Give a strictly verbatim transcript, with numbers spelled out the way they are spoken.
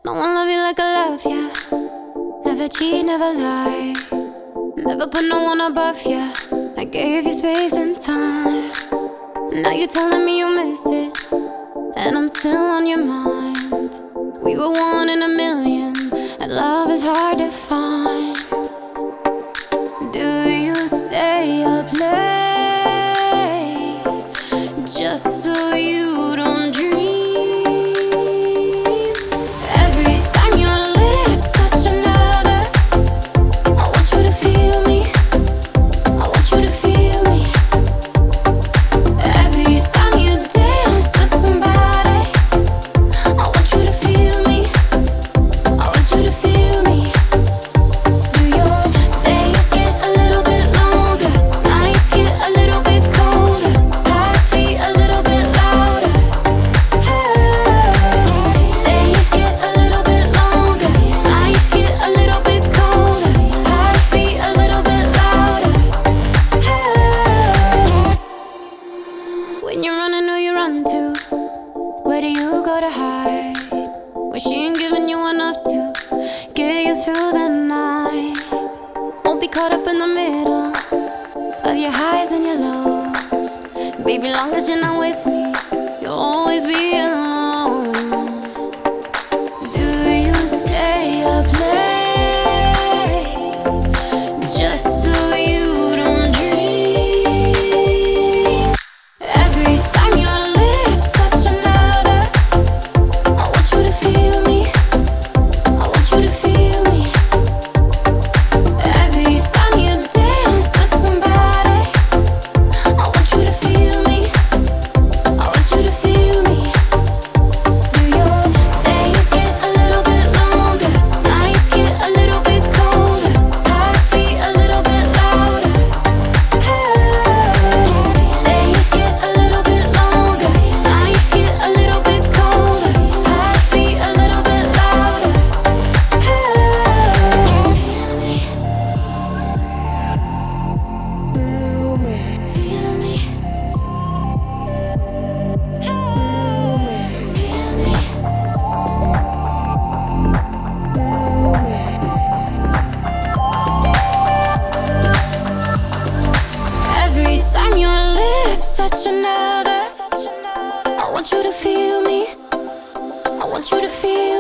No one love you like I love ya. Never cheat, never lie. Never put no one above ya. I gave you space and time. Now you're telling me you miss it, and I'm still on your mind. We were one in a million, and love is hard to find. Do you stay up late just so you don't dream? Every time your lips touch another, I want you to feel me. I want you to feel me. Every time you dance with somebody, I want you to feel me. I want you to feel me. Do your days get a little bit longer? Nights get a little bit colder? Heartbeat a little bit louder? Days get a little bit longer. Nights get a little bit colder? Heartbeat a little bit louder? When you're running, who you run to? Where do you go to hide? When she ain't giving you enough to get you through the night. Won't be caught up in the middle of your highs and your lows. Baby, long as you're not with me, you'll always be alone. Do you stay up late just so you don't dream? Every time your lips touch another, I want you to feel me. I want you to feel me. Every time you dance with somebody, I want you to feel me. I want you to feel me. Do your days get a little bit longer? Nights get a little bit colder? Heartbeat a little bit louder? Days get a little bit longer. Nights get a little bit colder? Heartbeat a little bit louder? Feel me. Feel me. Feel me. Every time your lips touch another, I want you to feel me. I want you to feel